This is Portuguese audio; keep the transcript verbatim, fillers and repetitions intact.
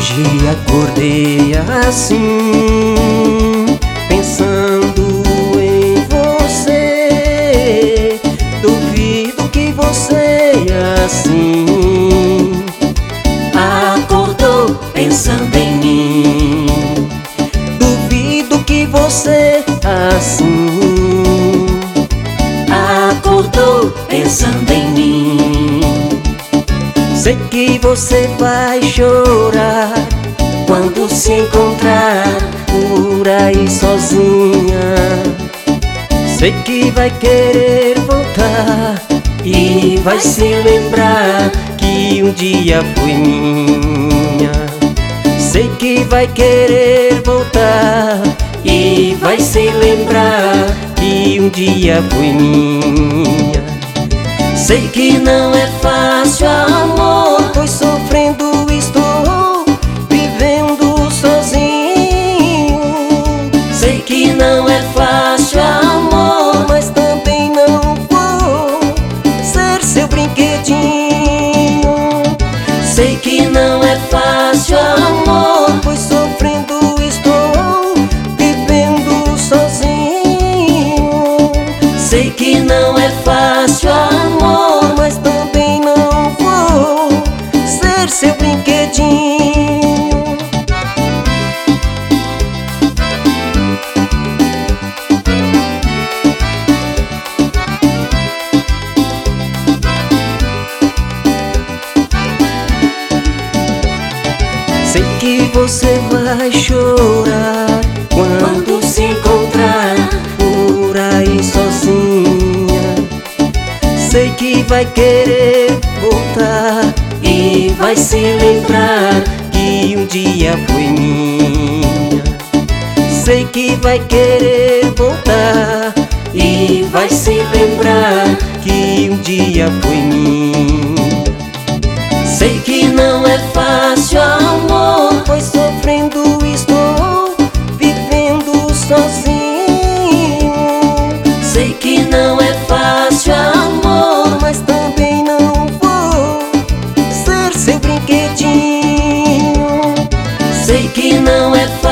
Hoje acordei assim, pensando em você. Duvido que você assim acordou pensando em mim. Duvido que você assim acordou pensando em mim. Sei que você vai chorar quando se encontrar por aí sozinha. Sei que vai querer voltar e vai se lembrar que um dia foi minha. Sei que vai querer voltar e vai se lembrar que um dia foi minha. Sei que não é fácil, amor, pois sofrendo estou, vivendo sozinho. Sei que não é fácil, amor, mas também não vou ser seu brinquedinho. Sei que não é fácil, amor, pois sofrendo estou, vivendo sozinho. Sei que não é fácil, amor, mas também não vou ser seu brinquedinho. Sei que você vai chorar quando se encontrar por aí sozinha. Sei que vai querer voltar e vai se lembrar que um dia foi minha. Sei que vai querer voltar e vai se lembrar que um dia foi minha. Sei que não é fácil, amor, pois sofrendo estou, vivendo sozinho. Sei que não é fácil, amor, mas também não vou ser seu brinquedinho. Sei que não é fácil,